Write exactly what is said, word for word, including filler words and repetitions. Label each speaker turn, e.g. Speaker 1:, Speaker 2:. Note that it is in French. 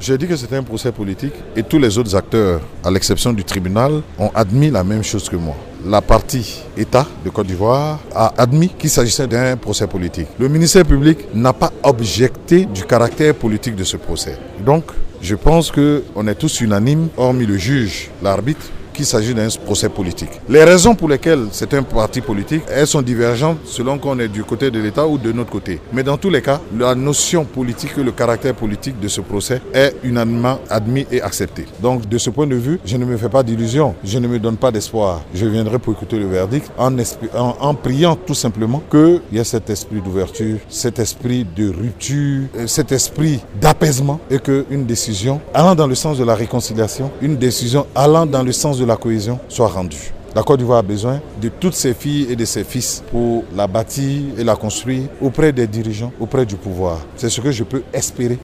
Speaker 1: J'ai dit que c'était un procès politique et tous les autres acteurs, à l'exception du tribunal, ont admis la même chose que moi. La partie État de Côte d'Ivoire a admis qu'il s'agissait d'un procès politique. Le ministère public n'a pas objecté du caractère politique de ce procès. Donc, je pense qu'on est tous unanimes, hormis le juge, l'arbitre, qu'il s'agit d'un procès politique. Les raisons pour lesquelles c'est un parti politique, elles sont divergentes selon qu'on est du côté de l'État ou de notre côté. Mais dans tous les cas, la notion politique et le caractère politique de ce procès est unanimement admis et accepté. Donc de ce point de vue, je ne me fais pas d'illusions, je ne me donne pas d'espoir. Je viendrai pour écouter le verdict en, en, en priant tout simplement qu'il y ait cet esprit d'ouverture, cet esprit de rupture, cet esprit d'apaisement et qu'une décision allant dans le sens de la réconciliation, une décision allant dans le sens de la cohésion soit rendue. La Côte d'Ivoire a besoin de toutes ses filles et de ses fils pour la bâtir et la construire auprès des dirigeants, auprès du pouvoir. C'est ce que je peux espérer.